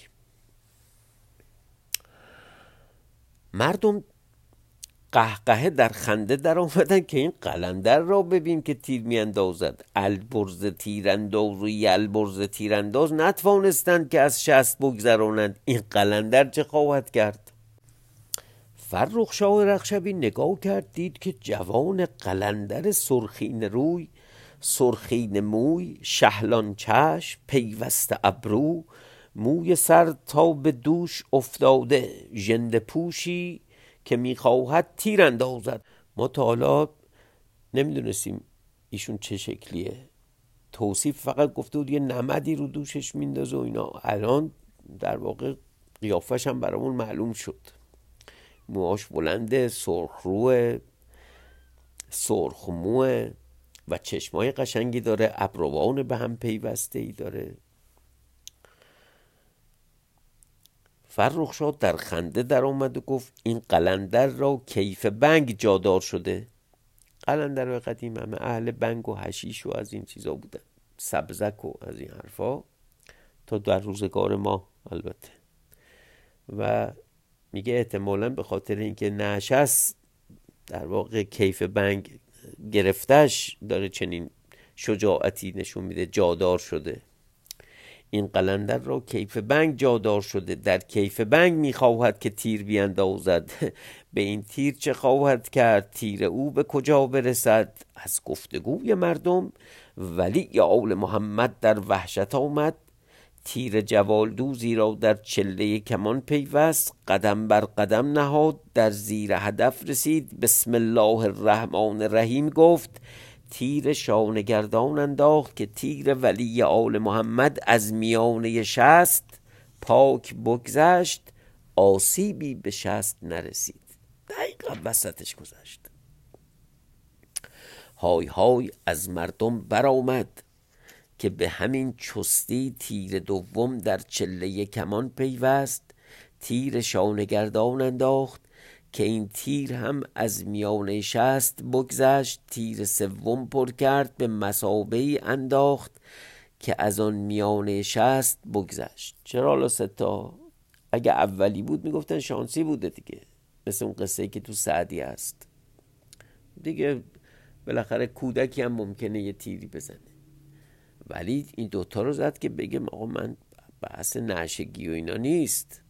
مردم قهقهه در خنده در آمدن که این قلندر را ببین که تیر می اندازد. البرز تیرانداز و یلبرز تیرانداز نتوانستند که از شست بگذرانند، این قلندر چه خواهد کرد؟ فرخشاه رخشبی نگاه کرد، دید که جوان قلندر سرخین روی، سرخین موی، شهلان چشم، پیوسته ابرو، موی سر تا به دوش افتاده، ژنده پوشی که میخواهد تیر اندازد. ما تا حالا نمیدونستیم ایشون چه شکلیه، توصیف فقط گفته بود یه نمدی رو دوشش میندازه و اینا. الان در واقع قیافش هم برامون معلوم شد. موهاش بلنده، سرخروه، سرخموه و چشمای قشنگی داره، ابروان به هم پیوسته ای داره. فرخشاه در خنده در آمد و گفت این قلندر را کیف بنگ جادار شده. قلندر قدیم همه اهل بنگ و حشیش و از این چیزا بودن، سبزک و از این حرفا، تا در روزگار ما البته. و میگه احتمالاً به خاطر اینکه نشست در واقع کیف بنگ گرفتش، داره چنین شجاعتی نشون میده، جادار شده. این قلندر را کیف بنگ جادار شده، در کیف بنگ میخواهد که تیر بیندازد. به این تیر چه خواهد کرد؟ تیر او به کجا برسد؟ از گفتگوی مردم ولی آل محمد در وحشت آمد. تیر جوالدوزی را در چله کمان پیوست، قدم بر قدم نهاد، در زیر هدف رسید. بسم الله الرحمن الرحیم گفت، تیر شانگردان انداخت که تیر ولی آل محمد از میانه شست پاک بگذشت، آسیبی به شست نرسید، دقیقا وسطش گذشت. های های از مردم برآمد که به همین چستی تیر دوم در چله کمان پیوست. تیر شانگردان انداخت که این تیر هم از میانه شست بگذشت. تیر سوم پر کرد، به مثابه انداخت که از آن میانه شست بگذشت. چرا حالا سه تا؟ اگه اولی بود میگفتن شانسی بوده دیگه، مثل اون قصه که تو سعدی هست دیگه. بالاخره کودکی هم ممکنه یه تیری بزنه، ولی این دوتا رو زد که بگم آقا من بحث نعشگی و اینا نیست.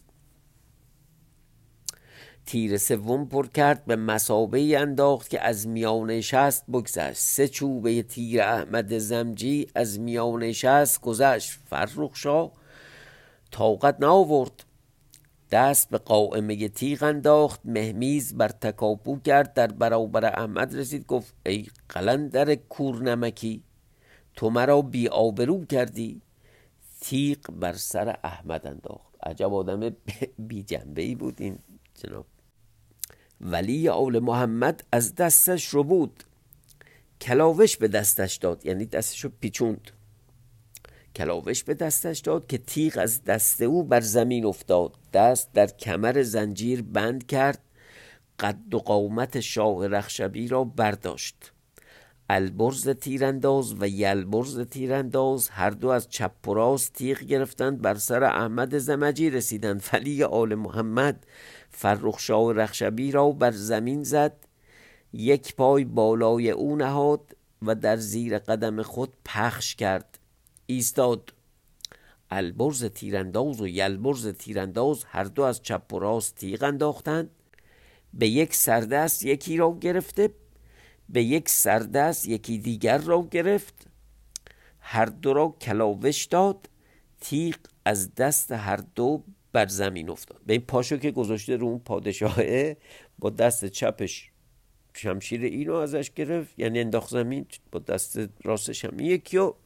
تیر سوم پر کرد، به مثابه انداخت که از میانه شست بگذشت. سه چوبه تیر احمد زمجی از میانه شست گذشت. فرخشاه طاقت نآورد، دست به قائمه تیغ انداخت، مهمیز بر تکاپو کرد، در برابر احمد رسید. گفت ای قلندر کورنمکی، تو مرا بی آبرو کردی. تیغ بر سر احمد انداخت. عجب آدم بی جنبه ای بود این جناب. ولی آل محمد از دستش رو بود، کلاوش به دستش داد، یعنی دستش رو پیچوند. کلاوش به دستش داد که تیغ از دست او بر زمین افتاد. دست در کمر زنجیر بند کرد، قد و قامت شاه رخشبی را برداشت. البرز تیرانداز و یلبرز تیرانداز هر دو از چپ و راست تیغ گرفتند، بر سر احمد زمجی رسیدند. ولی آل محمد فرخ شاه رخشبی را بر زمین زد، یک پای بالای او نهاد و در زیر قدم خود پخش کرد، ایستاد. البرز تیرانداز و یلبرز تیرانداز هر دو از چپ و راست تیغ انداختند، به یک سردست یکی را گرفته، به یک سردست یکی دیگر را گرفت، هر دو را کلاوش داد، تیغ از دست هر دو بر زمین افتاد. به این پاشو که گذاشته رو اون پادشاهه، با دست چپش شمشیر اینو ازش گرفت، یعنی انداخت زمین، با دست راستش هم یکی. و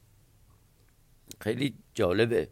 خیلی جالبه.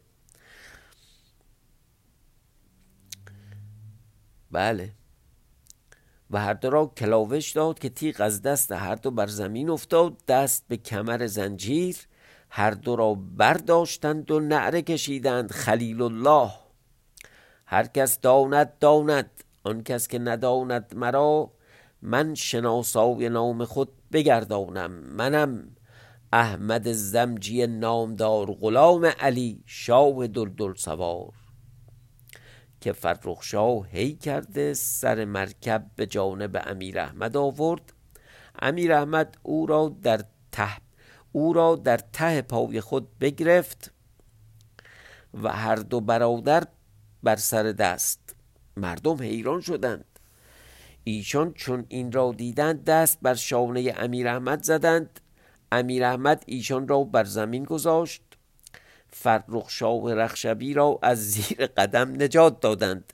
بله. و هر دو را کلاوش داد که تیغ از دست هر دو بر زمین افتاد، دست به کمر زنجیر، هر دو را برداشتند و نعره کشیدند خلیل الله. هر کس داند داند، آن کس که نداند مرا، من شناسای نام خود بگردانم. منم احمد زمجی نامدار، غلام علی شاه دلدل سوار. که فرخ شاه هی کرده سر مرکب به جانب امیر احمد آورد. امیر احمد او را در ته او را در ته پای خود بگرفت و هر دو برادر بر سر دست. مردم حیران شدند. ایشان چون این را دیدند دست بر شانه امیر احمد زدند. امیر احمد ایشان را بر زمین گذاشت. فرخ شاه رخشبی را از زیر قدم نجات دادند.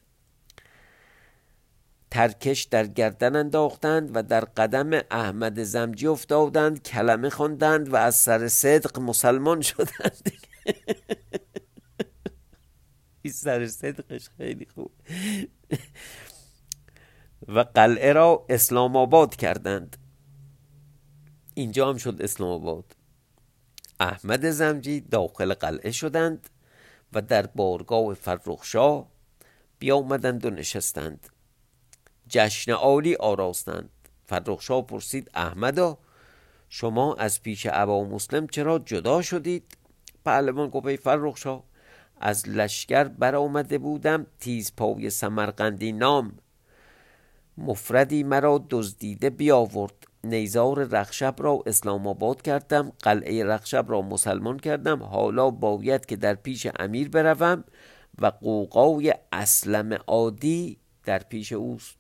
ترکش در گردن انداختند و در قدم احمد زمجی افتادند، کلمه خواندند و از سر صدق مسلمان شدند. این سر صدقش خیلی خوب. و قلعه را اسلام آباد کردند. اینجا هم شد اسلام آباد. احمد زمجی داخل قلعه شدند و در بارگاه فرخ شاه بیامدند و نشستند. جشن عالی آراستند. فرخ شاه پرسید احمدا، شما از پیش ابا مسلم چرا جدا شدید؟ پهلوان گفت ای فرخ شاه، از لشکر برآمده بودم، تیز پای سمرقندی نام مفردی مرا دزدیده بیاورد. نیزار رخشب را اسلام آباد کردم، قلعه رخشب را مسلمان کردم. حالا باید که در پیش امیر بروم و قوقای اسلم عادی در پیش اوست.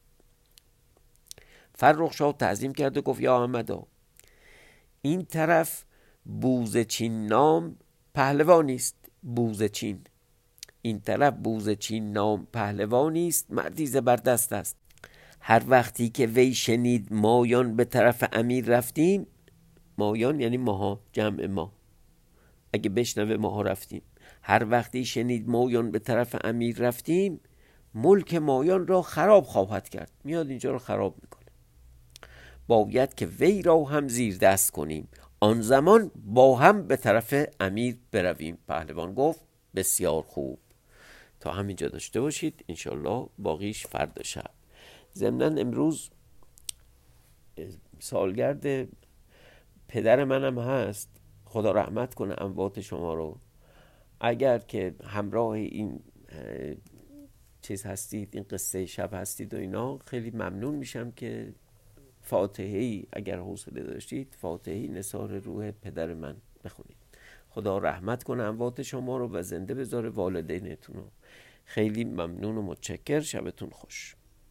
فرخ شاه تعظیم کرد و گفت یا احمدا، این طرف بوزچین نام پهلوانی است. بوزچین این طرف بوزچین نام پهلوانی است، مردی زبردست است. هر وقتی که وی شنید مایان به طرف امیر رفتیم، مایان یعنی ماها، جمع ما، اگه بشنوه ماها رفتیم، هر وقتی شنید مایان به طرف امیر رفتیم، ملک مایان را خراب خواهد کرد. میاد اینجا را خراب میکنه. باید که وی را هم زیر دست کنیم، آن زمان با هم به طرف امیر برویم. پهلوان گفت بسیار خوب. تا همینجا داشته باشید، انشالله باقیش فردا شب. ضمناً امروز سالگرد پدر منم هست، خدا رحمت کنه اموات شما رو. اگر که همراه این چیز هستید، این قصه شب هستید و اینا، خیلی ممنون میشم که فاتحه‌ای اگر حوصله داشتید، فاتحه‌ای نثار روح پدر من بخونید. خدا رحمت کنه اموات شما رو و زنده بذاره والدینتون رو. خیلی ممنون و متشکر. شبتون خوش.